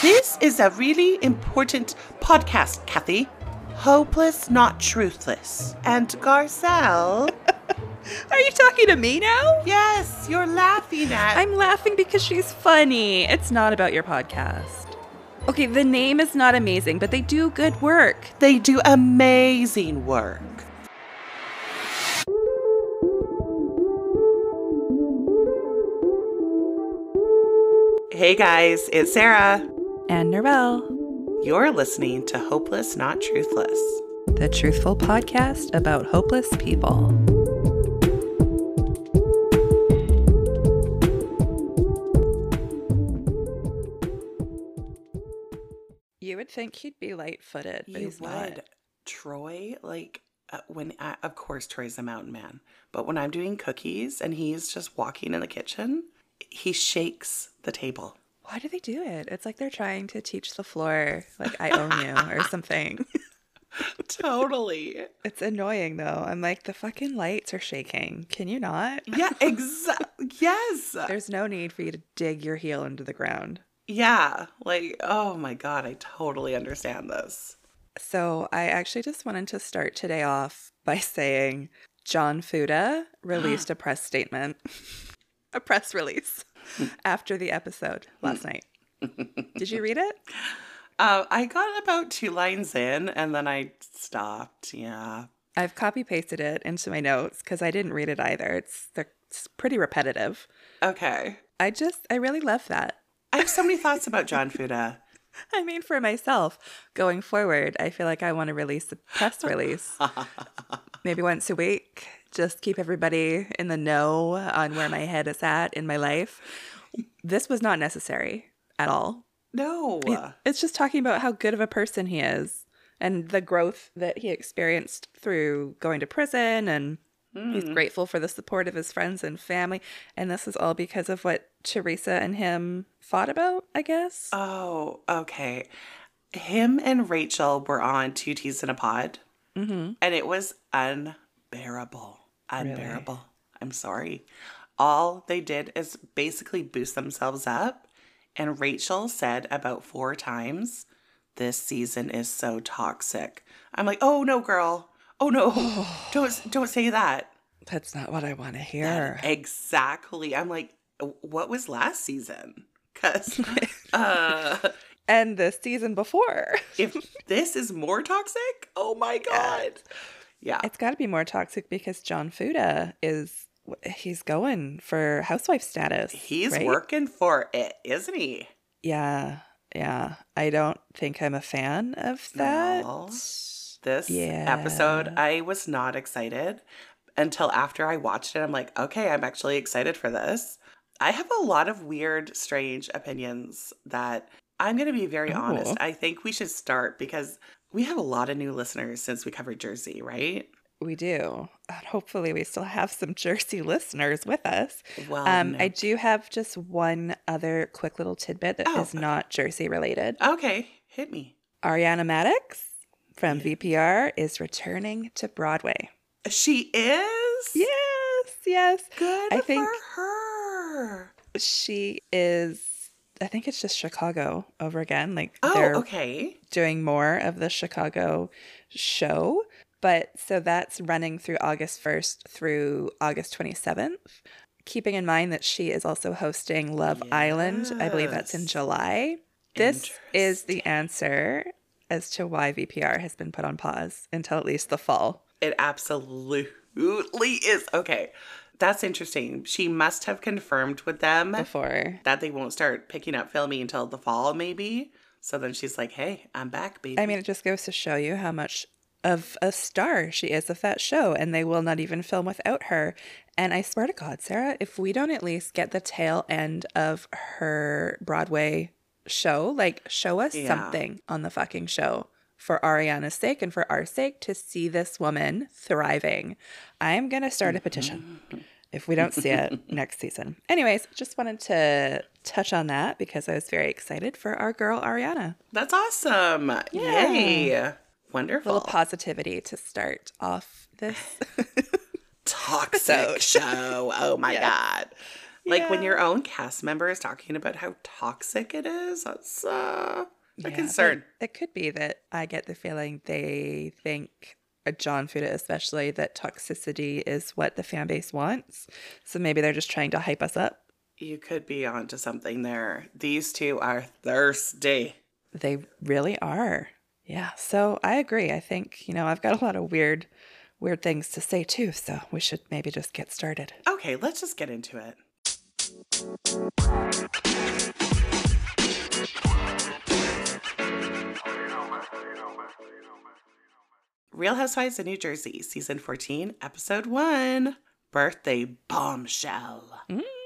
This is a really important podcast, Kathy. Hopeless, Not Truthless. And Garcelle. Are you talking to me now? Yes, you're laughing at... I'm laughing because she's funny. It's not about your podcast. Okay, the name is not amazing, but they do good work. They do amazing work. Hey guys, it's Sarah. And Narelle. You're listening to Hopeless, Not Truthless. The truthful podcast about hopeless people. You would think he'd be light-footed, but he's not. Troy, of course Troy's a mountain man, but when I'm doing cookies and he's just walking in the kitchen, he shakes the table. Why do they do it? It's like they're trying to teach the floor, like, I own you or something. Totally. It's annoying, though. I'm like, the fucking lights are shaking. Can you not? Yeah, exactly. Yes. There's no need for you to dig your heel into the ground. Yeah, oh my God, I totally understand this. So I actually just wanted to start today off by saying John Fuda released a press statement, a press release after the episode last night. Did you read it? I got about 2 lines in and then I stopped, yeah. I've copy-pasted it into my notes because I didn't read it either. It's pretty repetitive. Okay. I really love that. I have so many thoughts about John Fuda. I mean, for myself, going forward, I feel like I want to release a press release. Maybe once a week. Just keep everybody in the know on where my head is at in my life. This was not necessary at all. No. It's just talking about how good of a person he is and the growth that he experienced through going to prison, and he's grateful for the support of his friends and family. And this is all because of what Teresa and him fought about, I guess. Oh, okay. Him and Rachel were on 2 Teas in a Pod. Mm-hmm. And it was unbearable. Unbearable. Really? I'm sorry. All they did is basically boost themselves up. And Rachel said about 4 times, this season is so toxic. I'm like, oh no, girl. Oh no. Don't say that. That's not what I want to hear. Exactly. I'm like, what was last season? Because and the season before. If this is more toxic, oh my God. Yeah. It's got to be more toxic because John Fuda he's going for housewife status. He's right? working for it, isn't he? Yeah. I don't think I'm a fan of that. No. This episode, I was not excited until after I watched it. I'm like, okay, I'm actually excited for this. I have a lot of weird, strange opinions that I'm going to be very honest. I think we should start because we have a lot of new listeners since we covered Jersey, right? We do. Hopefully we still have some Jersey listeners with us. Well, I do have just one other quick little tidbit that is not Jersey related. Okay, hit me. Ariana Madix from VPR is returning to Broadway. She is? Yes. Good for her. She is, I think it's just Chicago over again. They're doing more of the Chicago show. But so that's running through August 1st through August 27th. Keeping in mind that she is also hosting Love Island. I believe that's in July. This is the answer as to why VPR has been put on pause until at least the fall. It absolutely is. Okay. That's interesting. She must have confirmed with them before that they won't start picking up filming until the fall, maybe. So then she's like, hey, I'm back, baby. I mean, it just goes to show you how much of a star she is of that show, and they will not even film without her. And I swear to God, Sarah, if we don't at least get the tail end of her Broadway show, show us something on the fucking show for Ariana's sake and for our sake to see this woman thriving. I'm going to start a petition if we don't see it next season. Anyways, just wanted to touch on that because I was very excited for our girl Ariana. That's awesome. Yeah. Yay. Wonderful. A little positivity to start off this toxic show. Oh my God. Like when your Yeah. own cast member is talking about how toxic it is, that's a Yeah, concern. but it could be that I get the feeling they think, John Fuda especially, that toxicity is what the fan base wants. So maybe they're just trying to hype us up. You could be onto something there. These two are thirsty. They really are. Yeah. So I agree. I think, I've got a lot of weird things to say too. So we should maybe just get started. Okay, let's just get into it. Real Housewives of New Jersey, Season 14, Episode 1, Birthday Bombshell.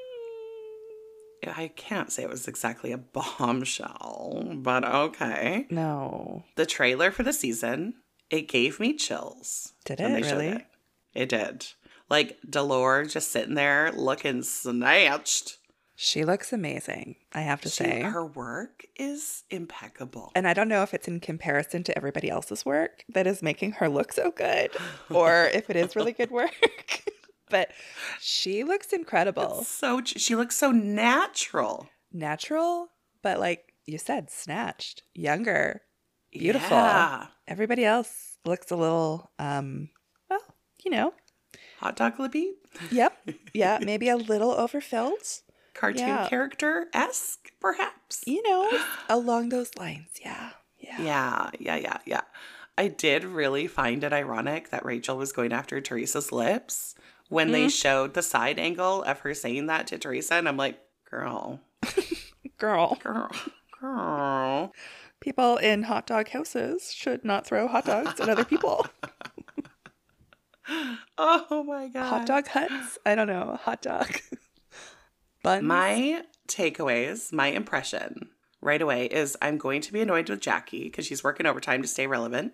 I can't say it was exactly a bombshell, but okay. No. The trailer for the season, it gave me chills. Did when it they showed really? it. It did. Like, Delore just sitting there looking snatched. She looks amazing, I have to say. Her work is impeccable. And I don't know if it's in comparison to everybody else's work that is making her look so good, or if it is really good work. But she looks incredible. She looks so natural. Natural, but like you said, snatched, younger, beautiful. Yeah. Everybody else looks a little, Hot dog lippy? Yep. Yeah, maybe a little overfilled. Cartoon character-esque, perhaps? Along those lines. Yeah. Yeah. I did really find it ironic that Rachel was going after Teresa's lips when they showed the side angle of her saying that to Teresa. And I'm like, girl. People in hot dog houses should not throw hot dogs at other people. Oh my God. Hot dog huts? I don't know. Hot dog buns? My takeaways, my impression right away is I'm going to be annoyed with Jackie because she's working overtime to stay relevant.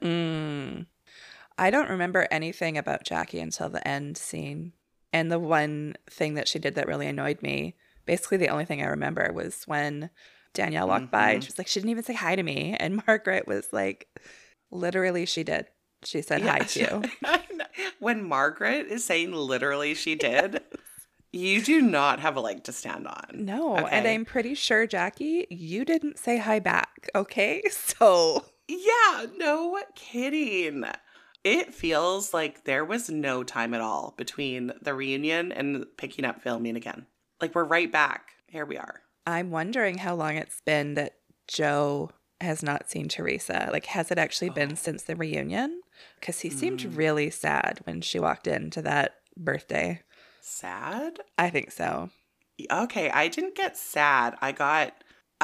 I don't remember anything about Jackie until the end scene. And the one thing that she did that really annoyed me, basically the only thing I remember, was when Danielle walked by. She was like, she didn't even say hi to me. And Margaret was like, literally she did. She said hi to you. When Margaret is saying literally she did, you do not have a leg to stand on. No. Okay? And I'm pretty sure, Jackie, you didn't say hi back. Okay. So. Yeah, no kidding. It feels like there was no time at all between the reunion and picking up filming again. Like, we're right back. Here we are. I'm wondering how long it's been that Joe has not seen Teresa. Like, has it actually been since the reunion? Because he seemed really sad when she walked into that birthday. Sad? I think so. Okay, I didn't get sad. I got,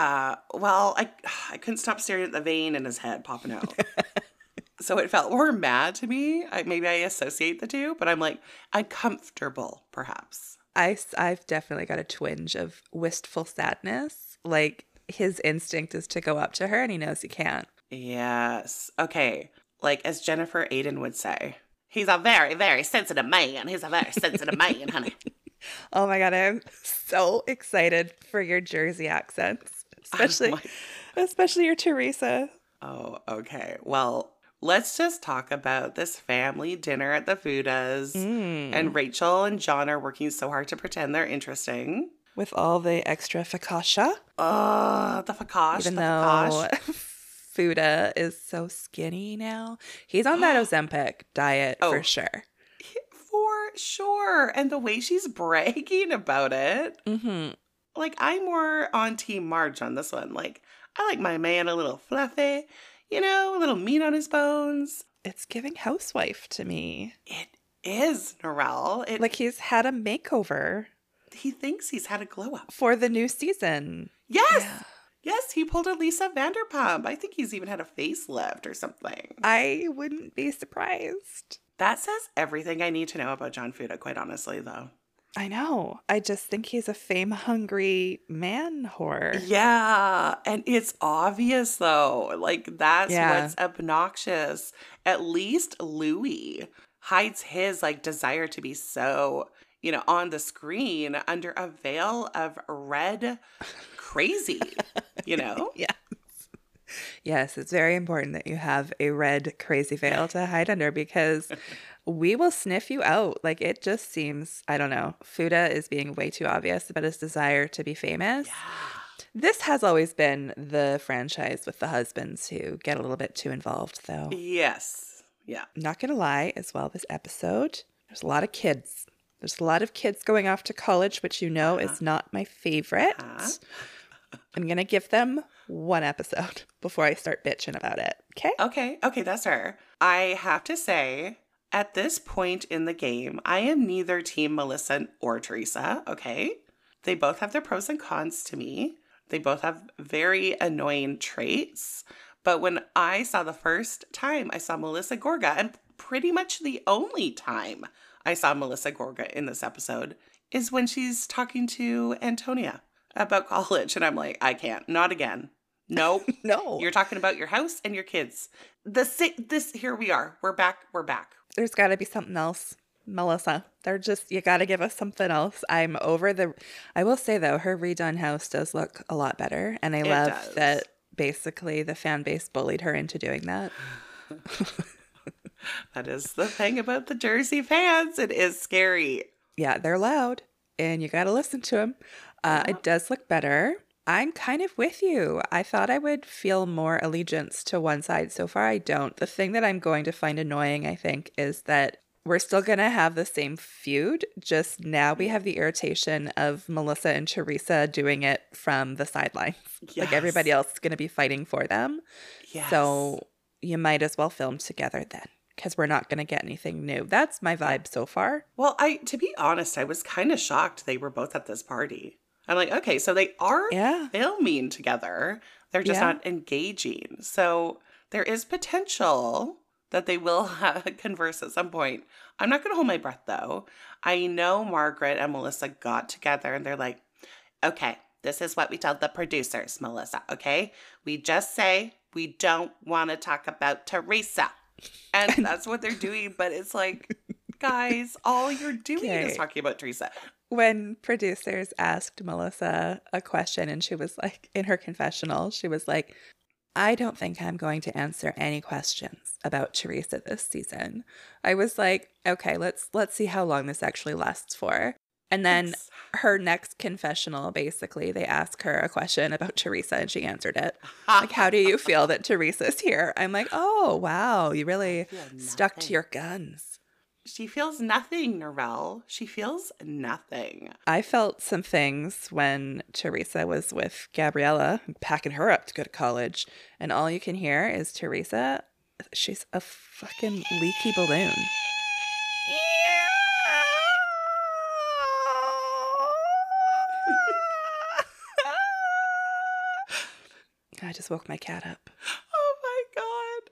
I couldn't stop staring at the vein in his head popping out. So it felt more mad to me. Maybe I associate the two, but I'm like, uncomfortable, perhaps. I've definitely got a twinge of wistful sadness. Like, his instinct is to go up to her and he knows he can't. Yes. Okay. Like, as Jennifer Aiden would say, he's a very, very sensitive man. He's a very sensitive man, honey. Oh my God, I'm so excited for your Jersey accents, especially your Teresa. Oh, okay. Well, let's just talk about this family dinner at the Fudas. And Rachel and John are working so hard to pretend they're interesting. With all the extra focaccia. The focaccia. Even though Fuda is so skinny now. He's on that Ozempic diet for sure. For sure. And the way she's bragging about it. Like, I'm more on Team Marge on this one. Like, I like my man a little fluffy, a little meat on his bones. It's giving housewife to me. It is, Narelle. Like, he's had a makeover. He thinks he's had a glow up. For the new season. Yes. Yeah. Yes, he pulled a Lisa Vanderpump. I think he's even had a facelift or something. I wouldn't be surprised. That says everything I need to know about John Fuda, quite honestly, though. I know. I just think he's a fame-hungry man whore. Yeah, and it's obvious, though. Like, that's what's obnoxious. At least Louis hides his, desire to be so, on the screen under a veil of red crazy, Yes. Yes, it's very important that you have a red crazy veil to hide under because we will sniff you out. Like it just seems, I don't know, Fuda is being way too obvious about his desire to be famous. Yeah. This has always been the franchise with the husbands who get a little bit too involved, though. Yes. Yeah. Not gonna lie, as well, this episode, there's a lot of kids. There's a lot of kids going off to college, which you know is not my favorite. I'm gonna give them one episode before I start bitching about it. Okay? Okay, that's fair. I have to say, at this point in the game, I am neither Team Melissa or Teresa, okay? They both have their pros and cons to me. They both have very annoying traits. But when I saw the first time I saw Melissa Gorga, and pretty much the only time I saw Melissa Gorga in this episode, is when she's talking to Antonia about college. And I'm like, I can't. Not again. Nope. No. You're talking about your house and your kids. Here we are. We're back. There's got to be something else, Melissa. You got to give us something else. I will say though, her redone house does look a lot better. And I love that basically the fan base bullied her into doing that. That is the thing about the Jersey fans. It is scary. Yeah, they're loud and you got to listen to them. It does look better. I'm kind of with you. I thought I would feel more allegiance to one side. So far, I don't. The thing that I'm going to find annoying, I think, is that we're still going to have the same feud. Just now we have the irritation of Melissa and Teresa doing it from the sidelines. Yes. Like everybody else is going to be fighting for them. Yes. So you might as well film together then, because we're not going to get anything new. That's my vibe so far. Well, to be honest, I was kind of shocked they were both at this party. I'm like, okay, so they are filming together. They're just not engaging. So there is potential that they will converse at some point. I'm not going to hold my breath, though. I know Margaret and Melissa got together and they're like, okay, this is what we tell the producers, Melissa, okay? We just say we don't want to talk about Teresa. And that's what they're doing. But it's like, guys, all you're doing is talking about Teresa. When producers asked Melissa a question and she was like, in her confessional, she was like, I don't think I'm going to answer any questions about Teresa this season. I was like, okay, let's see how long this actually lasts for. And then her next confessional, basically, they ask her a question about Teresa and she answered it. Like, how do you feel that Teresa's here? I'm like, oh, wow, you really stuck to your guns. She feels nothing, Narelle. She feels nothing. I felt some things when Teresa was with Gabriella, packing her up to go to college. And all you can hear is Teresa. She's a fucking leaky balloon. I just woke my cat up. Oh my God.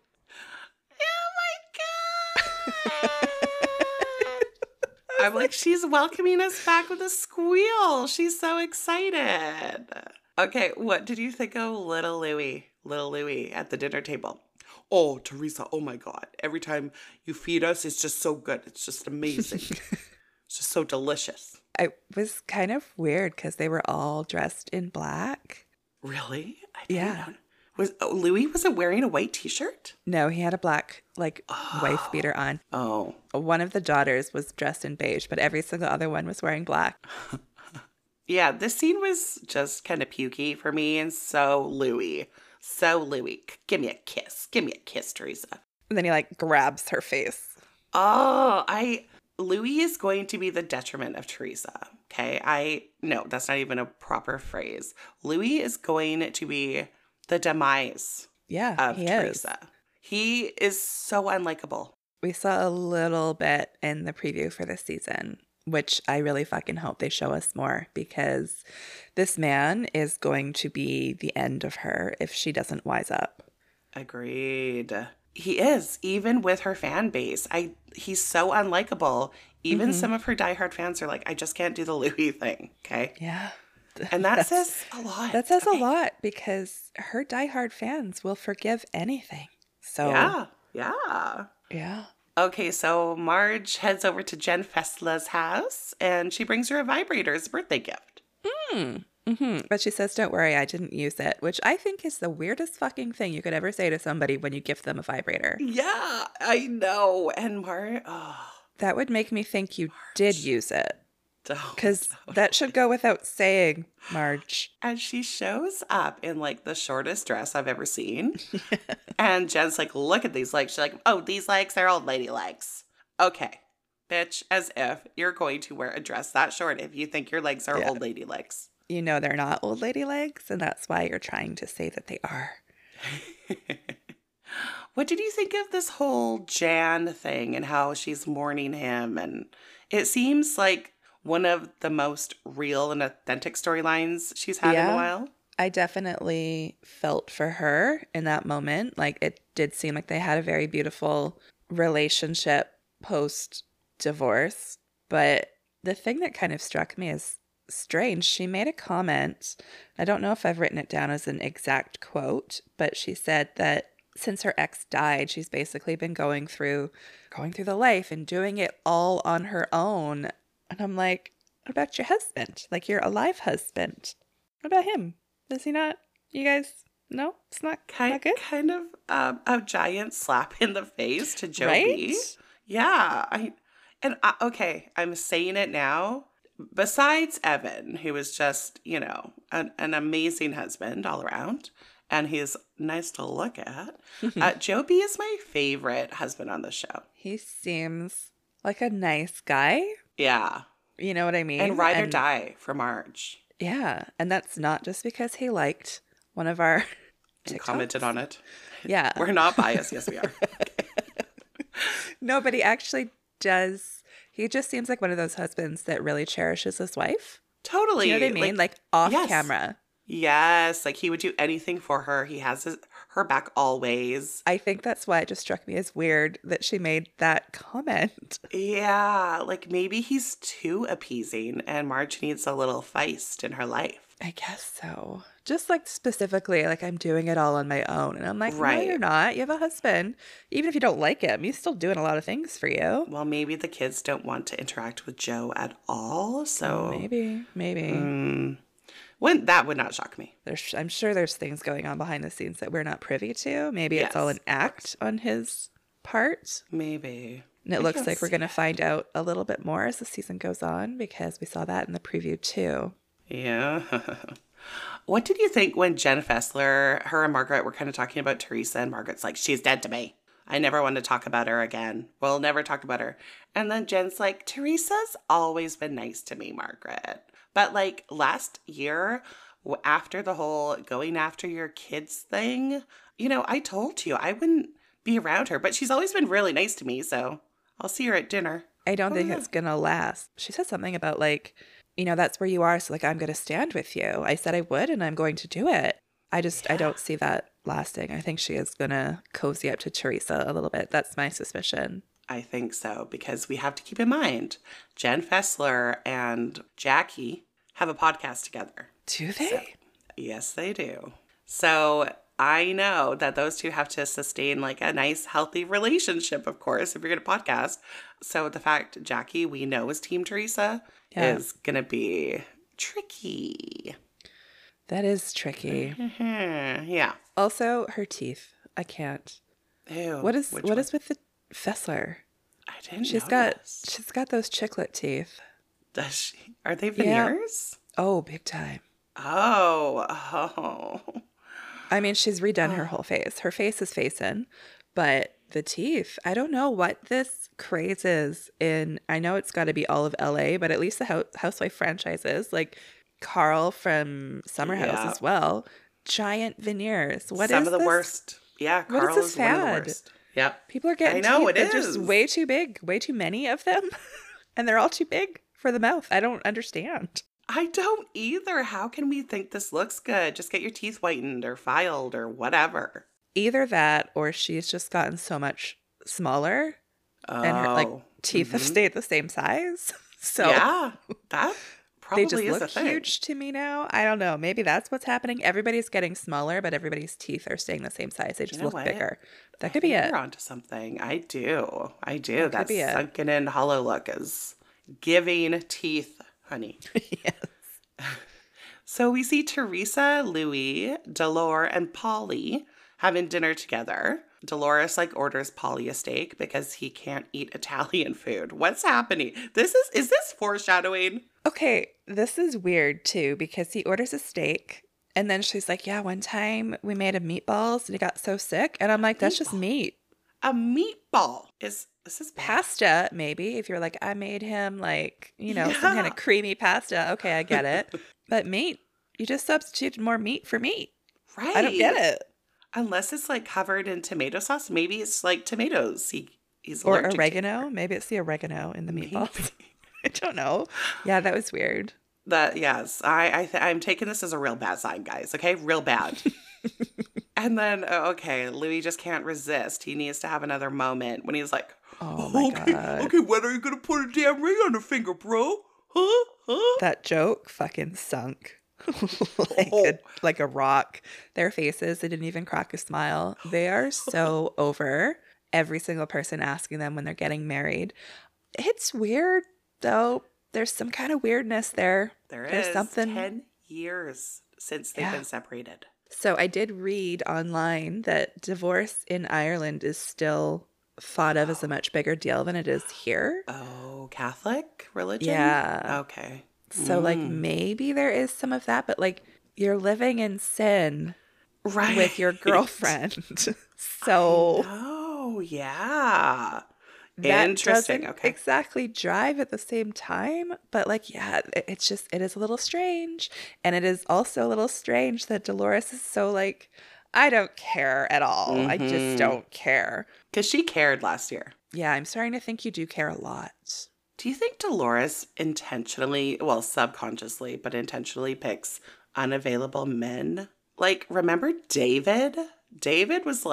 Oh my God. I'm like, she's welcoming us back with a squeal. She's so excited. Okay, what did you think of little Louie at the dinner table? Oh, Teresa, oh my God. Every time you feed us, it's just so good. It's just amazing. It's just so delicious. It was kind of weird because they were all dressed in black. Really? I didn't know. Louis wasn't wearing a white t-shirt? No, he had a black, wife beater on. Oh. One of the daughters was dressed in beige, but every single other one was wearing black. Yeah, this scene was just kind of pukey for me, and so Louis. Give me a kiss. Give me a kiss, Teresa. And then he, grabs her face. Oh, Louis is going to be the detriment of Teresa, okay? No, that's not even a proper phrase. Louis is going to be the demise of Teresa. He is so unlikable. We saw a little bit in the preview for this season, which I really fucking hope they show us more, because this man is going to be the end of her if she doesn't wise up. Agreed. He is, even with her fan base. He's so unlikable. Even some of her diehard fans are like, I just can't do the Louis thing, okay? Yeah. And that says a lot. That says a lot, because her diehard fans will forgive anything. So Yeah. Okay, so Marge heads over to Jen Festla's house, and she brings her a vibrator as a birthday gift. But she says, don't worry, I didn't use it, which I think is the weirdest fucking thing you could ever say to somebody when you gift them a vibrator. Yeah, I know. And That would make me think you did use it. don't. Because that should go without saying, Marge. And she shows up in like the shortest dress I've ever seen. And Jen's like, look at these legs. She's like, oh, these legs, they're old lady legs. Okay, bitch, as if you're going to wear a dress that short if you think your legs are old lady legs. You know they're not old lady legs, and that's why you're trying to say that they are. What did you think of this whole Jan thing and how she's mourning him? And it seems like one of the most real and authentic storylines she's had in a while. I definitely felt for her in that moment. Like, it did seem like they had a very beautiful relationship post-divorce. But the thing that kind of struck me as strange, she made a comment. I don't know if I've written it down as an exact quote, but she said that since her ex died, she's basically been going through the life and doing it all on her own. And I'm like, what about your husband? Like, your alive husband. What about him? Is he not? You guys? No? It's not good? Kind of a giant slap in the face to Joe Right? B. Yeah. Okay, I'm saying it now. Besides Evan, who is just, an amazing husband all around, and he's nice to look at, Joe B is my favorite husband on the show. He seems like a nice guy. Yeah. You know what I mean? And ride or die for Marge. Yeah. And that's not just because he liked one of our And TikToks. commented on it. Yeah. We're not biased. Yes, we are. No, but he actually does. He just seems like one of those husbands that really cherishes his wife. Totally. Do you know what I mean? Like off camera. Yes. Like he would do anything for her. He has her back always. I think that's why it just struck me as weird that she made that comment. Yeah. Like maybe he's too appeasing and Marge needs a little feist in her life. I guess so. Just like specifically, like I'm doing it all on my own. And I'm like, Right. No, you're not. You have a husband. Even if you don't like him, he's still doing a lot of things for you. Well, maybe the kids don't want to interact with Joe at all. So Maybe. that would not shock me. I'm sure there's things going on behind the scenes that we're not privy to. Maybe it's all an act on his part. Maybe. And it looks like we're going to find out a little bit more as the season goes on because we saw that in the preview too. Yeah. What did you think when Jen Fessler, her and Margaret were kind of talking about Teresa, and Margaret's like, she's dead to me. I never want to talk about her again. We'll never talk about her. And then Jen's like, Teresa's always been nice to me, Margaret. But like last year, after the whole going after your kids thing, I told you I wouldn't be around her, but she's always been really nice to me. So I'll see her at dinner. I don't think it's going to last. She said something about like, that's where you are. So like, I'm going to stand with you. I said I would, and I'm going to do it. I don't see that lasting. I think she is going to cozy up to Teresa a little bit. That's my suspicion. I think so, because we have to keep in mind, Jen Fessler and Jackie have a podcast together. Do they? So, yes, they do. So I know that those two have to sustain like a nice, healthy relationship, of course, if you're going to podcast. So the fact Jackie, we know, is Team Teresa is going to be tricky. That is tricky. Yeah. Also, her teeth. I can't. Ew. What is with the Fessler? I didn't She's notice. got those chiclet teeth. Does she? Are they veneers? Oh, big time. Oh. I mean, she's redone her whole face. Her face is facing, but the teeth, I don't know what this craze is in. I know it's got to be all of LA, but at least the Housewife franchises, like Carl from Summer House as well. Giant veneers. What Some is of the this? worst. Yeah, What Carl is this is one of the fad? worst. Yep. People are getting I know, teeth it that are just is. way too big, way too many of them, and they're all too big for the mouth. I don't understand. I don't either. How can we think this looks good? Just get your teeth whitened or filed or whatever. Either that or she's just gotten so much smaller and her teeth have stayed the same size. So yeah, that probably they just is a look thing. huge to me now. I don't know. Maybe that's what's happening. Everybody's getting smaller, but everybody's teeth are staying the same size. They just look bigger. That could be it. You're onto something. I do. That That could be it. sunken in hollow look is giving teeth, honey. Yes. So we see Teresa, Louis, Dolores, and Polly having dinner together. Dolores orders Polly a steak because he can't eat Italian food. What's happening? Is this foreshadowing? Okay, this is weird too because he orders a steak and then she's like, yeah, one time we made him meatballs and he got so sick. And I'm like, that's just meat. A meatball. Is this pasta, maybe, if you're like, I made him some kind of creamy pasta. Okay, I get it. But meat, you just substituted more meat for meat. Right. I don't get it. Unless it's covered in tomato sauce. Maybe it's tomatoes. He's or allergic oregano. to. Maybe it's the oregano in the meatballs. I don't know. Yeah, that was weird. Yes, I'm taking this as a real bad sign, guys. Okay, real bad. And then, Louis just can't resist. He needs to have another moment when he's like, oh my God. Okay, when are you going to put a damn ring on her finger, bro? Huh? That joke fucking sunk. like a rock. Their faces, they didn't even crack a smile. They are so over every single person asking them when they're getting married. It's weird, though. There's some kind of weirdness there. There's something. 10 years since they've been separated. So I did read online that divorce in Ireland is still thought of as a much bigger deal than it is here. Oh, Catholic religion? Yeah. Okay. So maybe there is some of that, but you're living in sin with your girlfriend. So oh, yeah. That Interesting. doesn't Okay. exactly drive at the same time, but it is a little strange. And it is also a little strange that Dolores is so I don't care at all. I just don't care. Because she cared last year. Yeah, I'm starting to think you do care a lot. Do you think Dolores intentionally, well, subconsciously, but intentionally picks unavailable men? Remember David? David was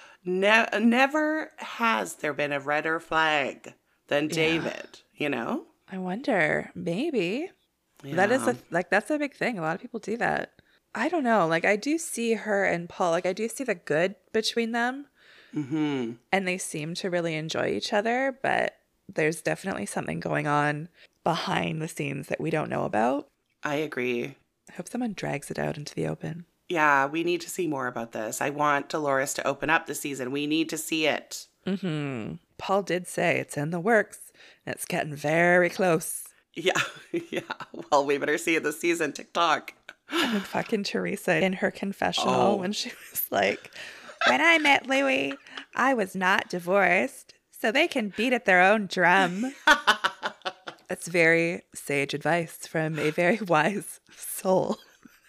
never has there been a redder flag than David, I wonder, maybe. Yeah. That is that's a big thing. A lot of people do that. I don't know. I do see her and Paul. I do see the good between them. Mm-hmm. And they seem to really enjoy each other, but there's definitely something going on behind the scenes that we don't know about. I agree. I hope someone drags it out into the open. Yeah, we need to see more about this. I want Dolores to open up the season. We need to see it. Mm-hmm. Paul did say it's in the works, and it's getting very close. Yeah, yeah. Well, we better see it this season. TikTok. And fucking Teresa in her confessional when she was like, when I met Louis, I was not divorced, so they can beat at their own drum. That's very sage advice from a very wise soul.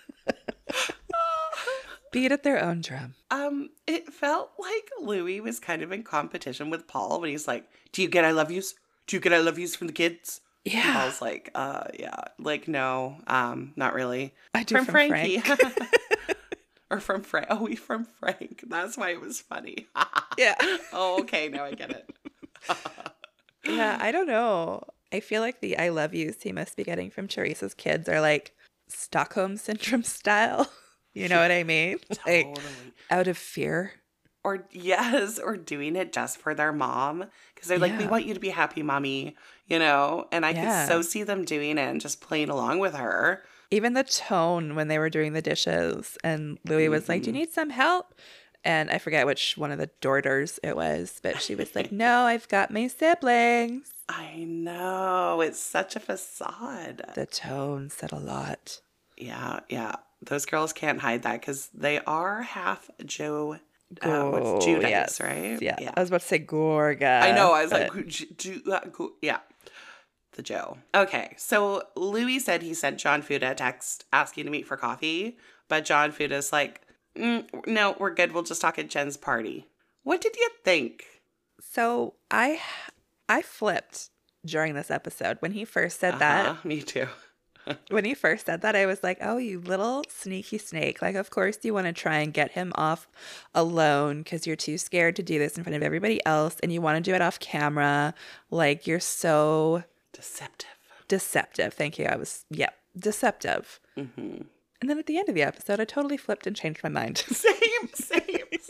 Beat at their own drum. It felt like Louis was kind of in competition with Paul when he's like, do you get I love yous? Do you get I love yous from the kids? Yeah. And Paul's like, yeah. No, not really. I do from Frankie. Frank. Or from Frank. Oh, from Frank. That's why it was funny. Yeah. Oh, okay. Now I get it. Yeah, I don't know. I feel like the I love yous he must be getting from Teresa's kids are Stockholm Syndrome style. You know what I mean? Totally. Out of fear. Or doing it just for their mom. Because they're we want you to be happy, mommy, And I could so see them doing it and just playing along with her. Even the tone when they were doing the dishes and Louis was like, do you need some help? And I forget which one of the daughters it was, but she was like, no, I've got my siblings. I know. It's such a facade. The tone said a lot. Yeah, yeah. Those girls can't hide that because they are half Joe. What's Judice, yes. right? Yeah. I was about to say Gorga. I know. I was yeah. The Joe. Okay, so Louis said he sent John Fuda a text asking to meet for coffee, but John Fuda's like, no, we're good. We'll just talk at Jen's party. What did you think? So I flipped during this episode when he first said that. Me too. When he first said that, I was like, oh, you little sneaky snake. Of course you want to try and get him off alone because you're too scared to do this in front of everybody else and you want to do it off camera. You're so... Deceptive. Thank you. Deceptive. Mm-hmm. And then at the end of the episode, I totally flipped and changed my mind. Same.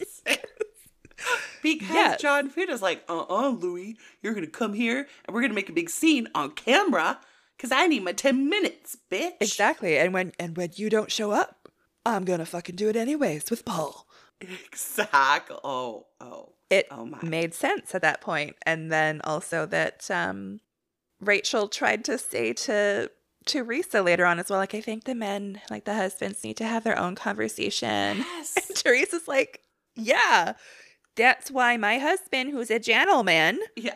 Because John Fuda's like, Louis, you're going to come here and we're going to make a big scene on camera Because I need my 10 minutes, bitch. Exactly. And when you don't show up, I'm going to fucking do it anyways with Paul. Exactly. It Oh my. made sense at that point. And then also that Rachel tried to say to Teresa later on as well, like, I think the men, like the husbands, need to have their own conversation. Yes. And Teresa's like, yeah, that's why my husband, who's a gentleman, Yeah.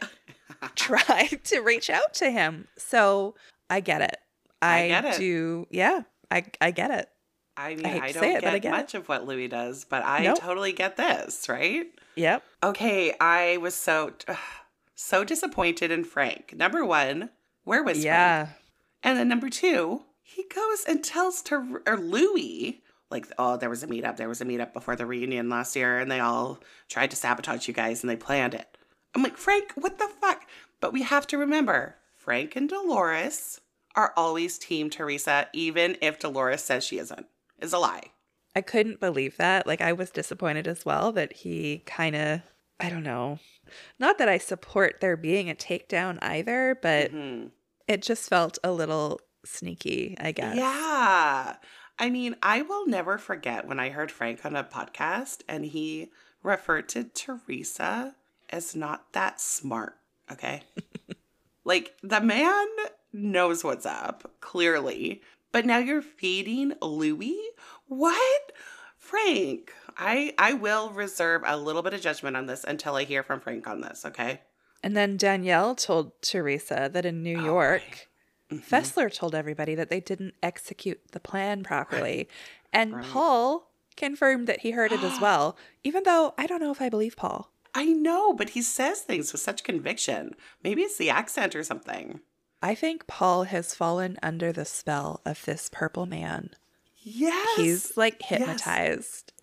tried to reach out to him. So I get it. I get it. Do. Yeah, I get it. I mean, hate I to don't say it, but I get get much of what Louis does, but I Nope. totally get this, right? Yep. Okay, I was so disappointed in Frank. Number one, where was Yeah. Frank? And then number two, he goes and tells Louis, like, oh, there was a meetup before the reunion last year, and they all tried to sabotage you guys, and they planned it. I'm like, Frank, what the fuck? But we have to remember, Frank and Dolores are always Team Teresa, even if Dolores says she isn't. It's a lie. I couldn't believe that. Like, I was disappointed as well that he kind of, I don't know. Not that I support there being a takedown either, but it just felt a little sneaky, I guess. Yeah. I mean, I will never forget when I heard Frank on a podcast and he referred to Teresa as not that smart. Okay. Like, the man knows what's up, clearly. But now you're feeding Louis? What? Frank, I will reserve a little bit of judgment on this until I hear from Frank on this, okay? And then Danielle told Teresa that in New York, Fessler told everybody that they didn't execute the plan properly. And Paul confirmed that he heard it as well, even though I don't know if I believe Paul. I know, but he says things with such conviction. Maybe it's the accent or something. I think Paul has fallen under the spell of this purple man. Yes. He's like hypnotized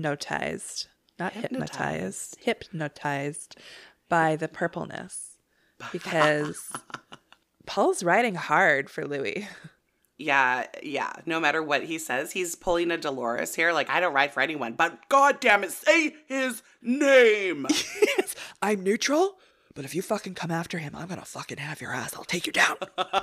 by the purpleness, because Paul's riding hard for Louis. Yeah. No matter what he says, he's pulling a Dolores here. Like, I don't ride for anyone, but God damn it, say his name. Yes, I'm neutral, but if you fucking come after him, I'm gonna fucking have your ass. I'll take you down.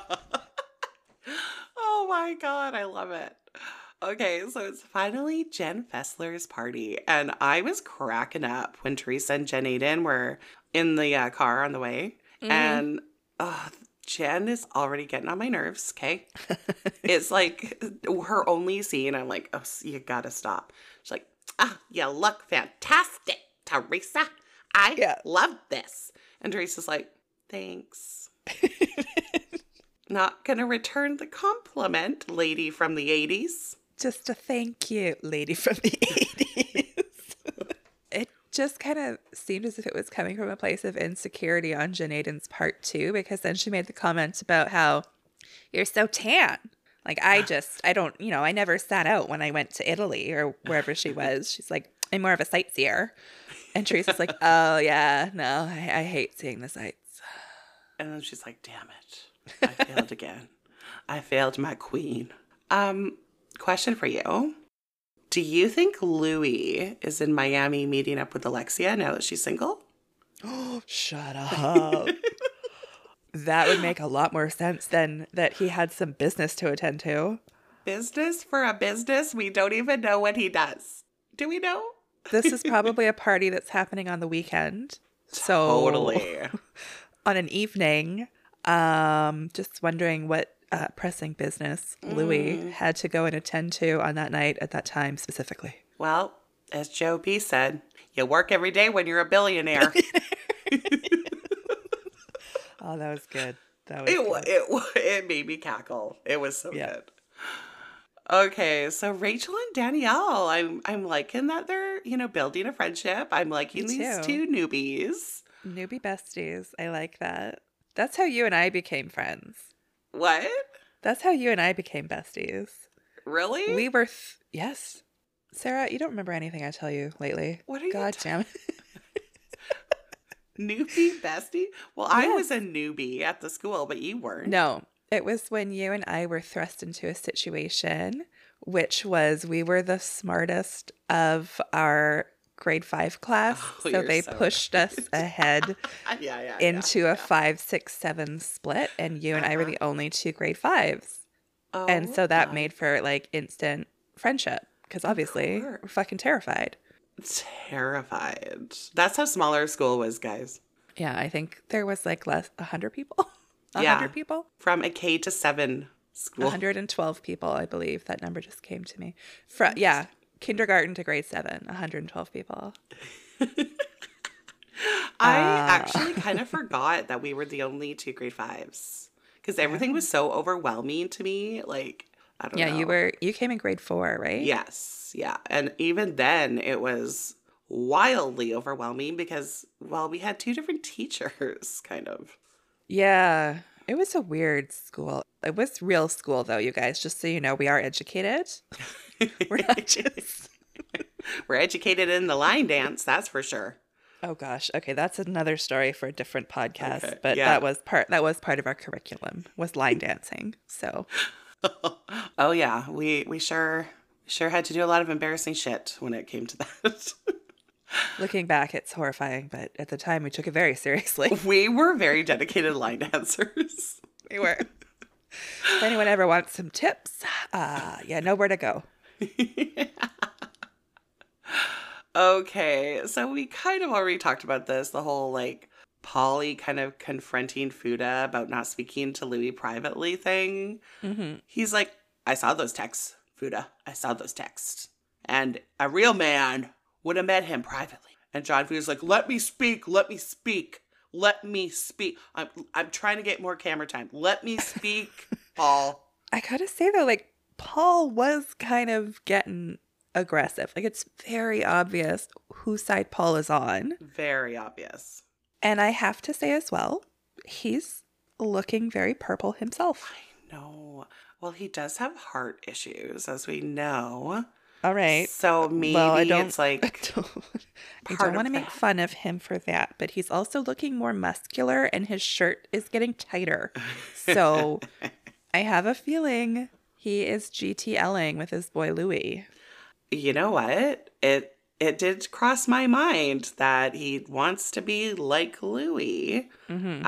Oh my God, I love it. Okay, so it's finally Jen Fessler's party, and I was cracking up when Teresa and Jen Aiden were in the car on the way, and Jen is already getting on my nerves, okay? It's like her only scene, I'm like, oh, you gotta stop. She's like, you look fantastic, Teresa. I love this. And Teresa's like, thanks. Not gonna return the compliment, lady from the 80s. Just a thank you, lady from the 80s. It just kind of seemed as if it was coming from a place of insecurity on Jen Aiden's part too, because then she made the comment about how you're so tan. Like, I don't, I never sat out when I went to Italy or wherever she was. She's like, I'm more of a sightseer. And Teresa's like, oh yeah, no, I hate seeing the sights. And then she's like, damn it. I failed again. I failed my queen. Question for you. Do you think Louis is in Miami meeting up with Alexia now that she's single? Oh, shut up. That would make a lot more sense than that he had some business to attend to. Business for a business? We don't even know what he does. Do we know? This is probably a party that's happening on the weekend. So Totally. On an evening, just wondering what pressing business Louis had to go and attend to on that night at that time specifically. Well, as Joe B said, you work every day when you're a billionaire. Oh, that was good. It made me cackle. It was so good. Okay, so Rachel and Danielle, I'm liking that they're, building a friendship. I'm liking these two newbies. Newbie besties. I like that. That's how you and I became friends. What? That's how you and I became besties. Really? We were, yes. Sarah, you don't remember anything I tell you lately. What are you God damn it. Newbie bestie? Well, I was a newbie at the school, but you weren't. No, it was when you and I were thrust into a situation, which was we were the smartest of our grade 5 class. Oh, So you're they so pushed right. us ahead into a 5, 6, 7 split. And you and I were the only 2 grade 5s. And Oh so that my made for like instant friendship because obviously course. we're fucking terrified. Terrified. That's how small our school was, guys. Yeah, I think there was like 100 people. Yeah. 100 people? From a K to 7 school. 112 people, I believe. That number just came to me. Yeah, kindergarten to grade 7, 112 people. I actually kind of forgot that we were the only 2 grade 5s because everything was so overwhelming to me. Like, I don't know. Yeah, you came in grade 4, right? Yes. Yeah. And even then it was wildly overwhelming because, well, we had 2 different teachers, kind of. Yeah, it was a weird school. It was real school, though, you guys. Just so you know, we are educated. We're not just... We're educated in the line dance, that's for sure. Oh gosh. Okay, that's another story for a different podcast. Okay, But yeah. that was part of our curriculum was line dancing. So Oh yeah, we sure had to do a lot of embarrassing shit when it came to that. looking back, it's horrifying, but at the time we took it very seriously. We were very dedicated line dancers. We were. If anyone ever wants some tips, know where to go. Okay, so we kind of already talked about this, the whole like Polly kind of confronting Fuda about not speaking to Louis privately thing. Mm-hmm. He's like, I saw those texts, Fuda. I saw those texts. And a real man would have met him privately. And John Fuda's like, let me speak, let me speak, let me speak. I'm trying to get more camera time. Let me speak, Paul. I gotta say though, like Paul was kind of getting aggressive. Like it's very obvious whose side Paul is on. Very obvious. And I have to say as well, he's looking very purple himself. I know. Well, he does have heart issues, as we know. All right. So maybe it's like I don't want to make fun of him for that, but he's also looking more muscular and his shirt is getting tighter. So I have a feeling he is GTLing with his boy Louis. You know what? It did cross my mind that he wants to be like Louis. Mm-hmm.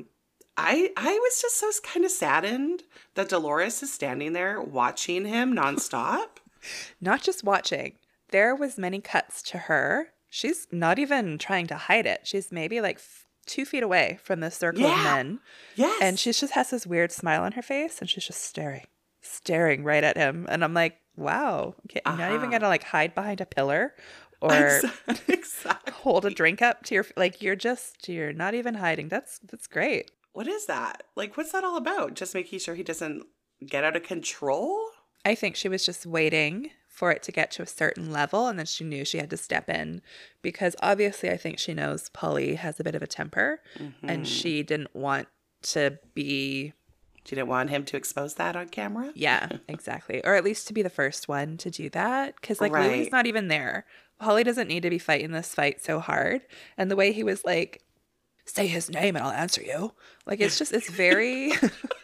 I was just so kind of saddened that Dolores is standing there watching him nonstop. Not just watching. There was many cuts to her. She's not even trying to hide it. She's maybe like 2 feet away from the circle of men. Yes. And she just has this weird smile on her face and she's just staring right at him. And I'm like, wow, okay, you're not even going to like hide behind a pillar or exactly. hold a drink up to your, like you're not even hiding. That's great. What is that? Like, what's that all about? Just making sure he doesn't get out of control? I think she was just waiting for it to get to a certain level and then she knew she had to step in because obviously I think she knows Polly has a bit of a temper and she didn't want to be... She didn't want him to expose that on camera? Yeah, exactly. Or at least to be the first one to do that because like Right. Louis not even there. Polly doesn't need to be fighting this fight so hard. And the way he was like, say his name and I'll answer you. Like it's very...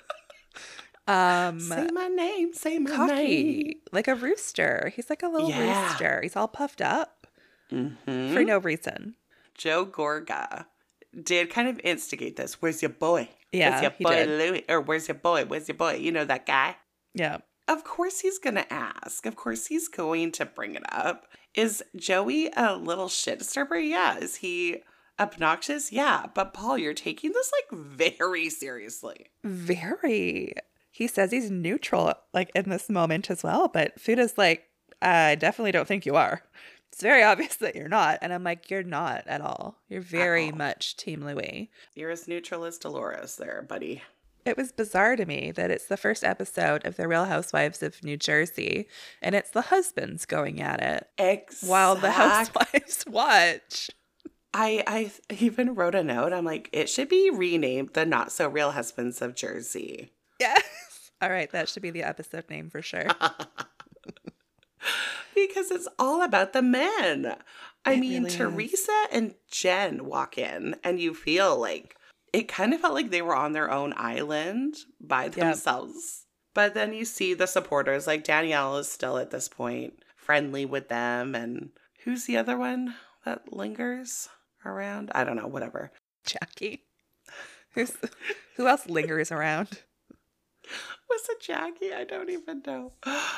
say my name, cocky, name. like a rooster. He's like a little rooster. He's all puffed up for no reason. Joe Gorga did kind of instigate this. Where's your boy? Yeah, where's your he boy did. Louis? Or where's your boy? Where's your boy? You know that guy? Yeah. Of course he's going to ask. Of course he's going to bring it up. Is Joey a little shit disturber? Yeah. Is he obnoxious? Yeah. But Paul, you're taking this like very seriously. Very. He says he's neutral like in this moment as well, but Fuda's like, I definitely don't think you are. It's very obvious that you're not. And I'm like, you're not at all. You're very much Team Louis. You're as neutral as Dolores there, buddy. It was bizarre to me that it's the first episode of The Real Housewives of New Jersey, and it's the husbands going at it. While the housewives watch. I even wrote a note. I'm like, it should be renamed The Not So Real Husbands of Jersey. Yes. All right, that should be the episode name for sure. Because it's all about the men. I mean, really Teresa and Jen walk in and you feel like it kind of felt like they were on their own island by themselves. But then you see the supporters, like Danielle is still at this point friendly with them and Who's the other one that lingers around? I don't know, whatever. Jackie. Who else lingers around? Was it Jackie? I don't even know.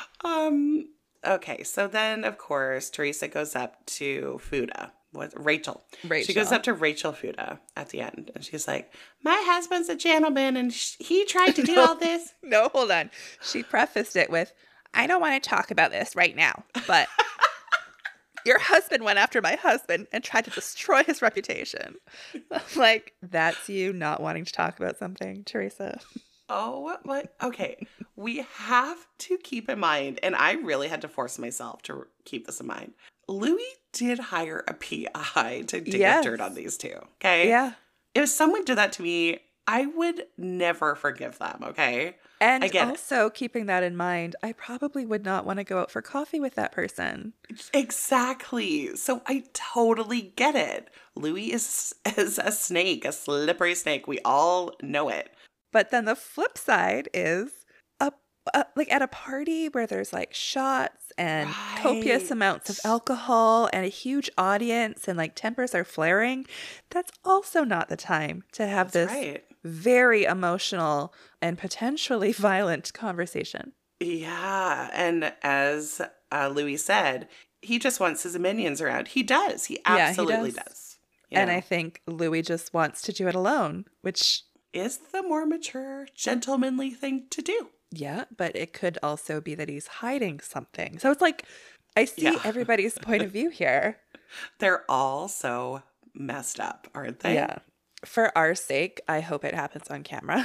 Okay, so then, of course, Teresa goes up to Fuda. Rachel. She goes up to Rachel Fuda at the end, and she's like, my husband's a gentleman, and he tried to do all this. No, hold on. She prefaced it with, I don't want to talk about this right now, but your husband went after my husband and tried to destroy his reputation. Like, that's you not wanting to talk about something, Teresa. Oh, what? Okay. We have to keep in mind, and I really had to force myself to keep this in mind. Louis did hire a PI to dig up dirt on these two. Okay. Yeah. If someone did that to me, I would never forgive them. Okay. And also keeping that in mind, I probably would not want to go out for coffee with that person. Exactly. So I totally get it. Louis is a snake, a slippery snake. We all know it. But then the flip side is like at a party where there's like shots and copious amounts of alcohol and a huge audience and like tempers are flaring. That's also not the time to have this very emotional and potentially violent conversation. Yeah. And as Louis said, he just wants his minions around. He does. He absolutely does. And I think Louis just wants to do it alone, which is the more mature, gentlemanly thing to do. Yeah, but it could also be that he's hiding something. So it's like, I see everybody's point of view here. They're all so messed up, aren't they? Yeah. For our sake, I hope it happens on camera.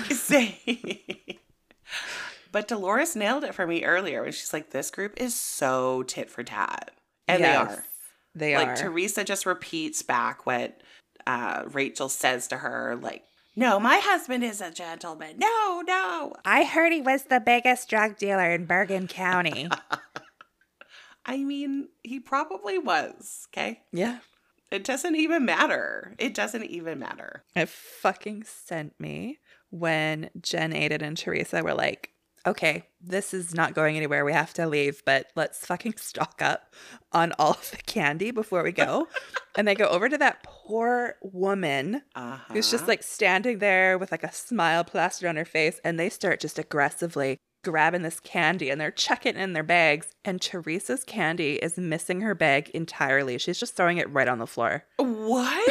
But Dolores nailed it for me earlier when she's like, this group is so tit for tat. And they are. They are. Like, Teresa just repeats back what Rachel says to her, like, no, my husband is a gentleman. No. I heard he was the biggest drug dealer in Bergen County. I mean, he probably was, okay? Yeah. It doesn't even matter. It fucking sent me when Jen, Aiden, and Teresa were like, okay, this is not going anywhere. We have to leave, but let's fucking stock up on all of the candy before we go. And they go over to that poor woman who's just like standing there with like a smile plastered on her face. And they start just aggressively grabbing this candy and they're chucking it in their bags. And Teresa's candy is missing her bag entirely. She's just throwing it right on the floor. What?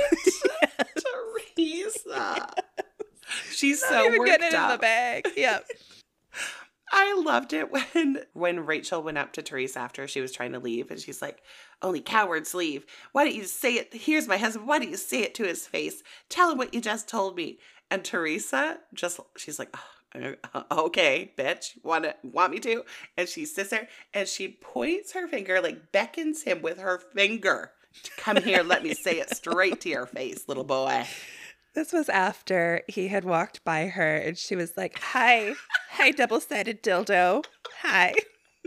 Teresa. She's not so even worked getting it up. In the bag. Yep. I loved it when Rachel went up to Teresa after she was trying to leave and she's like, only cowards leave. Why don't you say it? Here's my husband. Why don't you say it to his face? Tell him what you just told me. And Teresa she's like, okay, bitch, want me to? And she sits there and she points her finger, like beckons him with her finger to come here. Let me say it straight to your face, little boy. This was after he had walked by her and she was like, hi, double-sided dildo. Hi.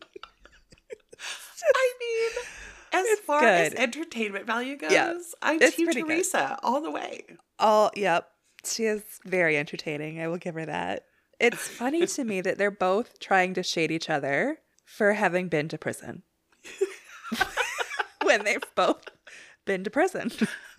I mean, as far as entertainment value goes, I'm Team Teresa all the way. Yep. She is very entertaining. I will give her that. It's funny to me that they're both trying to shade each other for having been to prison. When they've both been to prison.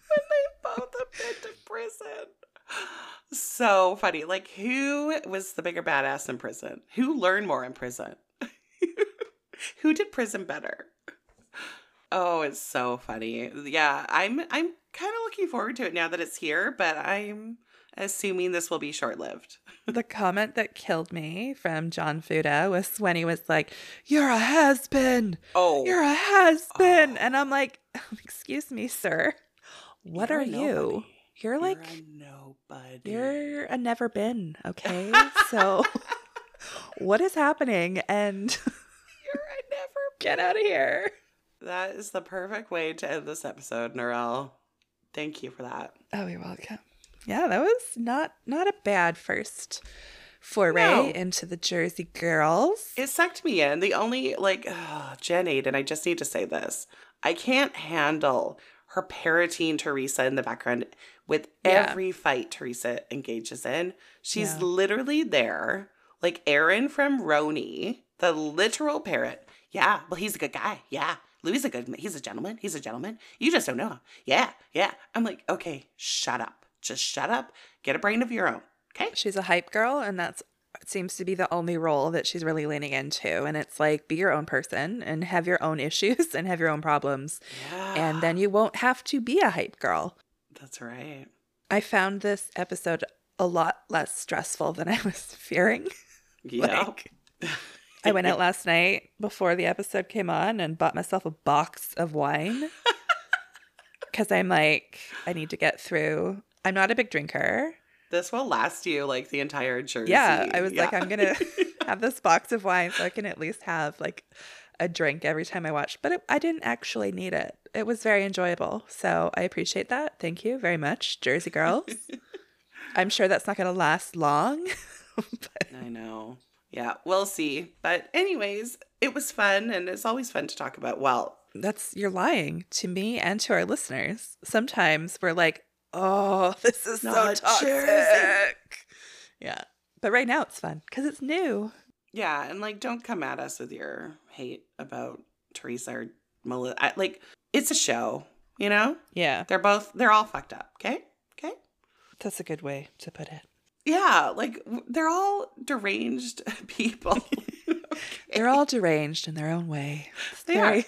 So funny. Like, who was the bigger badass in prison? Who learned more in prison? Who did prison better? Oh, it's so funny. Yeah, I'm kind of looking forward to it now that it's here, but I'm assuming this will be short-lived. The comment that killed me from John Fuda was when he was like, "You're a has-been. Oh, you're a has-been," and I'm like, "Excuse me, sir. What are you? You're like a nobody. You're a never been, okay? So what is happening? And you're a never been. Get out of here." That is the perfect way to end this episode, Narelle. Thank you for that. Oh, you're welcome. Yeah, that was not a bad first foray into the Jersey Girls. It sucked me in. The only, Jen Aiden, I just need to say this. I can't handle her parroting Teresa in the background with every fight Teresa engages in. She's literally there, like Aaron from Roni, the literal parrot. Yeah, well, he's a good guy. Yeah, Louis he's a gentleman. He's a gentleman. You just don't know him. Yeah, yeah. I'm like, okay, shut up. Just shut up. Get a brain of your own. Okay? She's a hype girl, and that seems to be the only role that she's really leaning into. And it's like, be your own person and have your own issues and have your own problems. Yeah. And then you won't have to be a hype girl. That's right. I found this episode a lot less stressful than I was fearing. Yeah. I went out last night before the episode came on and bought myself a box of wine. Because I'm like, I need to get through. I'm not a big drinker. This will last you like the entire Jersey. Yeah, I was like, I'm going to have this box of wine so I can at least have like a drink every time I watch. But I didn't actually need it. It was very enjoyable. So I appreciate that. Thank you very much, Jersey girls. I'm sure that's not going to last long. I know. Yeah, we'll see. But anyways, it was fun, and it's always fun to talk about. Well, you're lying to me and to our listeners. Sometimes we're like, oh, this is so toxic. Jersey. Yeah. But right now it's fun because it's new. Yeah, and like, don't come at us with your hate about Teresa or Melissa. Like, it's a show, you know? Yeah. They're all fucked up, okay? Okay? That's a good way to put it. Yeah, like, they're all deranged people. Okay. They're all deranged in their own way. They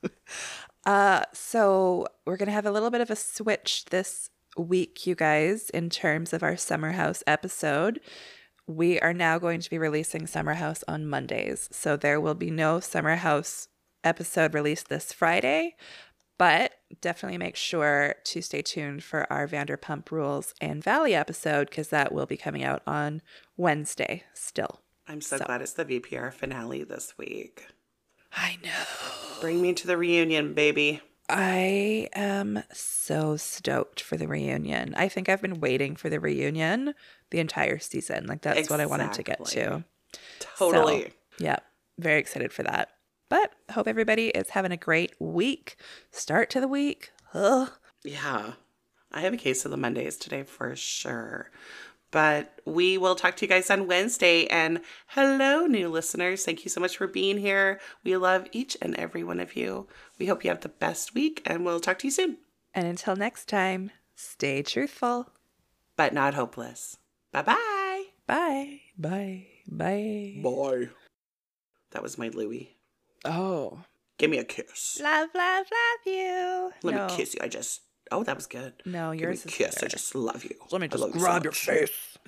are. So we're going to have a little bit of a switch this week, you guys, in terms of our Summer House episode. We are now going to be releasing Summer House on Mondays. So there will be no Summer House episode released this Friday, but definitely make sure to stay tuned for our Vanderpump Rules and Valley episode because that will be coming out on Wednesday still. I'm so glad it's the VPR finale this week. I know. Bring me to the reunion, baby. I am so stoked for the reunion. I think I've been waiting for the reunion the entire season. Like, that's what I wanted to get to. Totally. So, yeah, very excited for that. But hope everybody is having a great week. Start to the week. Ugh. Yeah. I have a case of the Mondays today for sure. But we will talk to you guys on Wednesday. And hello, new listeners. Thank you so much for being here. We love each and every one of you. We hope you have the best week, and we'll talk to you soon. And until next time, stay truthful. But not hopeless. Bye-bye. Bye. Bye. Bye. Bye. That was my Louie. Oh. Give me a kiss. Love, love, love you. Let me kiss you. Oh, that was good. No, yours is kiss. better. I just love you. Let me just grab your face.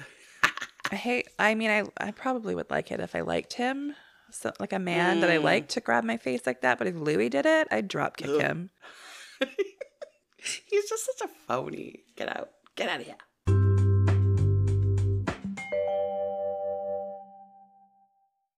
I probably would like it if I liked him. So, like a man that I like to grab my face like that. But if Louis did it, I'd drop kick him. He's just such a phony. Get out. Get out of here.